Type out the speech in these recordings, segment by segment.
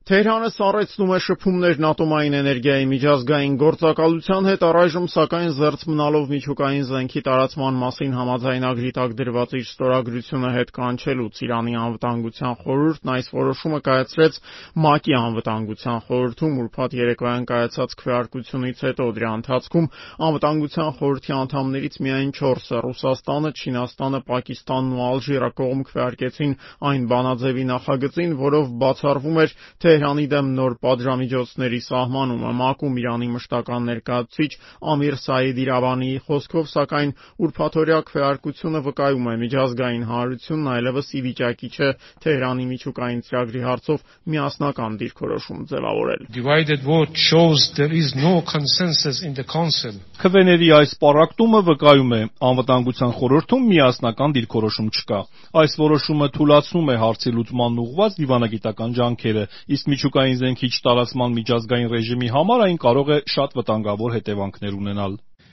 Թեհրանը սառեցնում է շփումներն ատոմային էներգիայի միջազգային գործակալության հետ, առայժմ սակայն զերծ մնալով միջուկային զենքի տարածման մասին համաձայնագրի տակ դրված իր ստորագրությունը հետ կանչելուց։ Իրանի անվտանգության խորհուրդն այս որոշումը կայացրեց ՄԱԿ-ի անվտանգության խորհրդում ուրբաթ երեկոյան կայացած քվեարկությունից հետո։ Դրա ընթացքում անվտանգության խորհրդի անդամներից միայն 4-ը՝ Ռուսաստանը, Չինաստանը, Պակիստանն ու Ալժիրը կողմ քվեարկեցին այն բանաձևի նախագծին, որով բացառվում էր Թեհրանի դեմ նոր պատժամիջոցների սահմանումը։ ՄԱԿ-ում Իրանի մշտական ներկայացուցիչ Ամիր Սաիդ Իրավանիի խոսքով, սակայն ուրբաթօրյա քվեարկությունը վկայում է միջազգային հանրությունն այլևս ի վիճակի չէ Թեհրանի միջուկային ծրագրի հարցով միասնական դիրքորոշում ձևավորել։ Քվեների այս պառակտումը վկայում է, անվտանգության խորհրդում միասնական դիրքորոշում չկա։ Այս որոշումը թուլացնում է հարցի լուծմանն ուղղված դիվանագիտական ջանքերը, իսկ միջուկային զենքի չտարածման միջազգային ռեժիմի համար այն կարող է շատ վտանգավոր հետևանքներ ունենալ։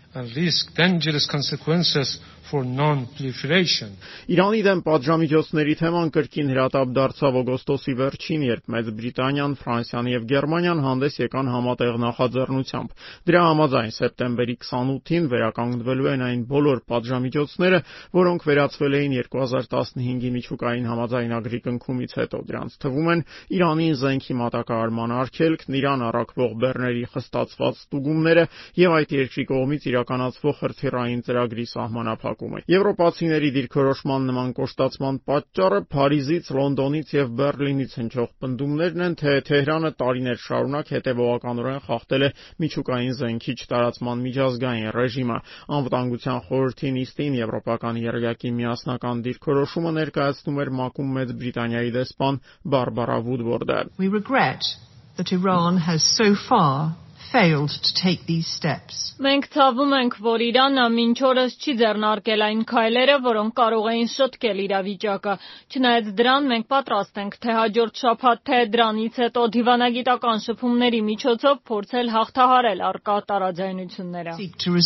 Իրանի դեմ պատժամիջոցների թեման կրկին հրատապ դարձավ օգոստոսի վերջին, երբ Մեծ Բրիտանիան, Ֆրանսիան եւ Գերմանիան հանդես եկան համատեղ նախաձեռնությամբ։ Դրա համաձայն սեպտեմբերի 28-ին վերականգնվելու են այն բոլոր պատժամիջոցները, որոնք վերացվել էին 2015-ի միջուկային համաձայնագրի կնքումից հետո։ Դրանց թվում են Իրանին զենքի մատակարարման արգելքն, Իրան առաքվող բեռների խստացված ստուգումները եւ այդ երկրի կողմից իրականացվող հրթիռային ծրագրի սահմանափակումը։ Եվրոպացիների դիրքորոշման նման կոշտացման պատճառը Փարիզից, Լոնդոնից եւ Բեռլինից հնչող պնդումներն են, թե Թեհրանը տարիներ շարունակ հետևողականորեն խախտել է միջուկային զենքի չտարածման միջազգային ռեժիմը։ Անվտանգության խորհրդի նիստին եվրոպական եռյակի միասնական դիրքորոշումը ներկայացնում էր ՄԱԿ-ում Մեծ Բրիտանիայի դեսպան Բարբարա Վուդվորդը։ We regret that Iran has so far failed to take these steps. Մենք ցավում ենք, որ Իրանը մինչ օրս չի ձեռնարկել այն քայլերը, որոնք կարող էին շտկել իրավիճակը։ Չնայած դրան, մենք պատրաստ ենք թե հաջորդ շաբաթ, թե դրանից հետո դիվանագիտական շփումների միջոցով փորձել հաղթահարել առկա տարաձայնությունները։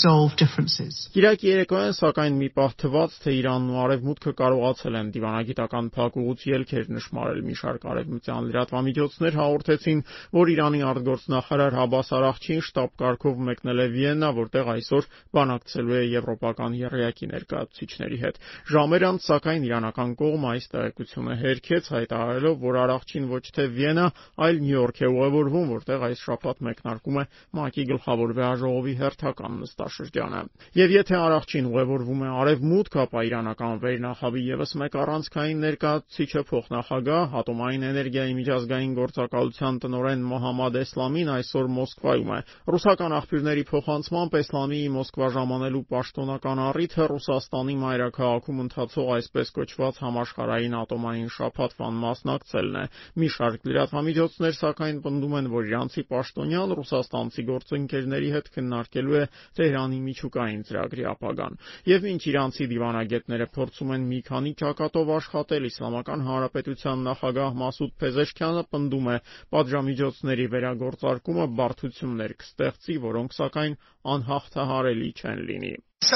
Կիրակի երեկոյան, սակայն, մի պահ թվաց, թե Իրանն ու Արևմուտքը կարողացել են դիվանագիտական փակուղուց ելքեր նշմարել։ Մի շարք արևմտյան լրատվամիջոցներ հաղորդեցին, որ Իրանի արտգործնախարար Աբբաս Արաղչին շտաբ կարգով մեկնել է Վիեննա, որտեղ այսօր բանակցելու է եվրոպական եռյակի ներկայացուցիչների հետ։ Ժամեր անց, սակայն, իրանական կողմը այս տեղեկությունը հերքեց, հայտարարելով, որ Արաղչին ոչ թե Վիեննա, այլ Նյու Յորք է ուղևորվում, որտեղ այս շաբաթ մեկնարկում է ՄԱԿ-ի գլխավոր վեհաժողովի հերթական նստաշրջանը։ Եվ եթե Արաղչին ուղևորվում է Արևմուտք, ապա իրանական վերնախավի ևս մեկ առանցքային ներկայացուցիչը, փոխնախագահ, ատոմային էներգիայի միջազգային գործակալության տնօրեն Մոհամմադ Էսլամին այսօր Մոսկվայում է։ Ռուսական աղբյուրների փոխանցմամբ Էսլամիի Մոսկվա ժամանելու պաշտոնական առիթը Ռուսաստանի մայրաքաղաքում ընթացող այսպես կոչված համաշխարհային ատոմային շաբաթվան մասնակցելն է։ Մի շարք լրատվամիջոցներ, սակայն, պնդում են, որ իրանցի պաշտոնյան ռուսաստանցի գործընկերների հետ քննարկելու է Թեհրանի միջուկային ծրագրի ապագան։ Եվ մինչ իրանցի դիվանագետները փորձում են մի քանի ճակատով աշխատել, Իսլամական Հանրապետության նախագահ Մասուդ Փեզեշքյանը պնդում է, պատժամիջոցների վերագործարկումը բարդություններ կստեղծի, որոնք սակայն անհաղթահարելի չեն լինի։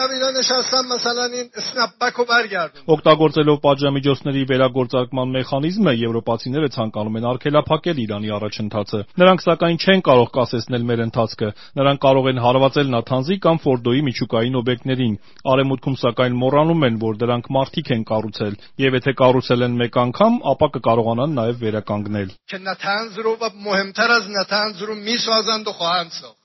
Օգտագործելով պատժամիջոցների վերագործարկման մեխանիզմը, եվրոպացիները ցանկանում են արգելափակել Իրանի առաջընթացը։ Նրանք սակայն չեն կարող կասեցնել մեր ընթացքը։ Նրանք կարող են հարվածել Նաթանզի կամ Ֆորդոյի միջուկային օբյեկտներին։ Արևմուտքում սակայն մոռանում են, որ դրանք մարդիկ են կառուցել, եւ եթե կառուցել են մեկ անգամ, ապա կկարողանան նաեւ վերականգնել։